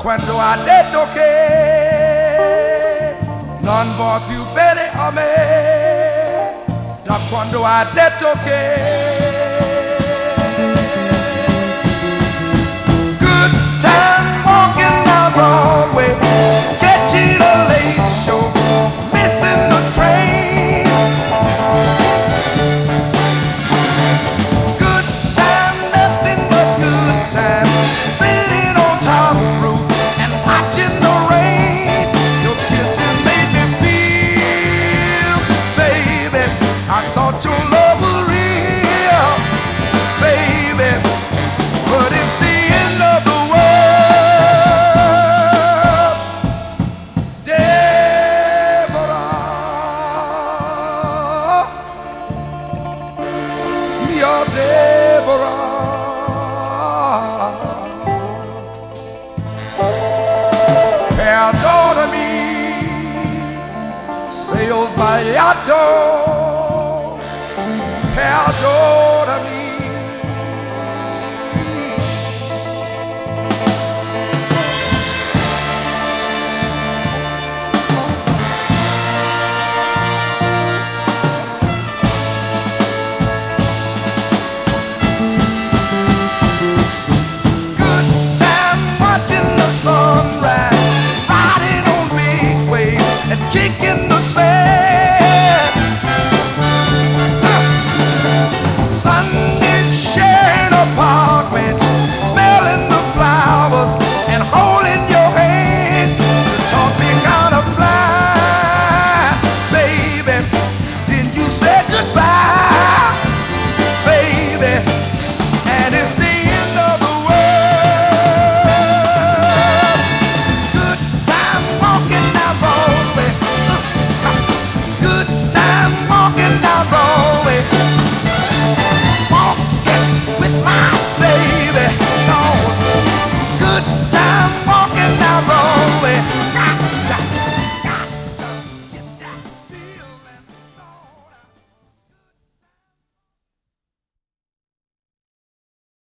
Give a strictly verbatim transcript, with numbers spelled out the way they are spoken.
quando ha detto che non vuoi più bene a me, da quando ha detto che good time walking the wrong way, catching a late show, missing the train. Good time, nothing but good time, sitting on top of the roof and watching the rain. Your kisses made me feel, baby, I thought your love was real, baby, but it's the end of the world. Deborah, mia Deborah, perdonami se ho sbagliato, perdono.